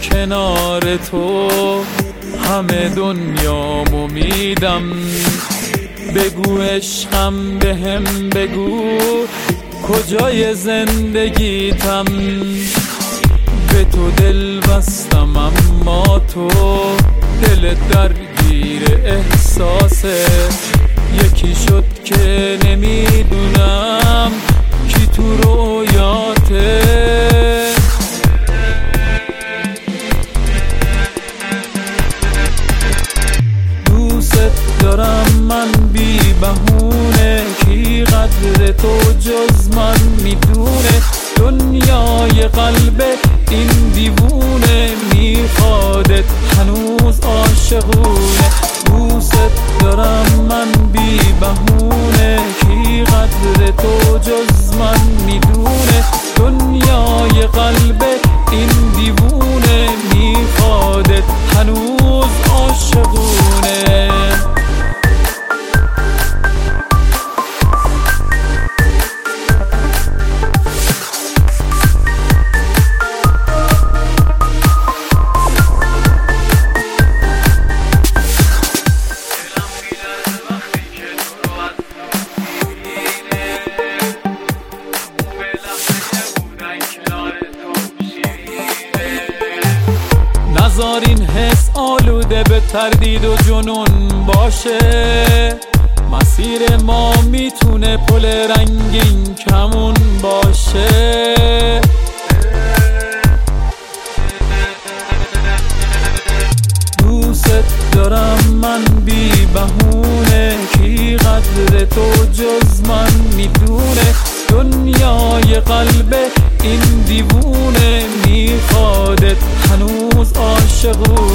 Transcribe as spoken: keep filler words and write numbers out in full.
کنار تو همه دنیامو میدم. بگو عشقم بهم بگو کجای زندگیتم. به تو دل بستم اما تو دل درگیر احساسه. یکی شد که نمیدونم کی تو رویاته. دوست دارم من بی بهونه، کی قدر تو جز من میدونه. دنیای قلب این دیوونه میخوادت هنوز عاشقونه. دوست دارم من بی بهونه، کی قدر تو جز من میدونه. دنیای قلب این دیوونه میخوادت هنوز عاشقونه. نذار این حس آلوده به تردید و جنون باشه. مسیر ما میتونه پل رنگین کمون باشه. دوست دارم من بی بهونه، کی قدر تو جز من میدونه. دنیای قلب این دیوونه میخوادت هنوز عاشقونه.